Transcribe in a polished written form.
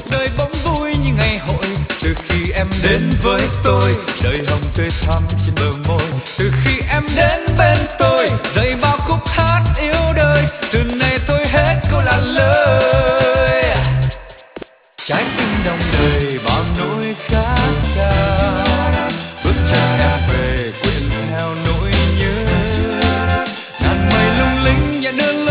cuộc đời bỗng vui như ngày hội. Từ khi em đến với tôi, đời hồng tươi thắm trên bờ môi. Từ khi em đến bên tôi, dậy bao khúc hát yêu đời. Từ nay tôi hết câu là lời, trái tim đông đầy bao nỗi khát khao. Bước chân em về quyện theo nỗi nhớ, ngàn mây lung linh nhẹ đưa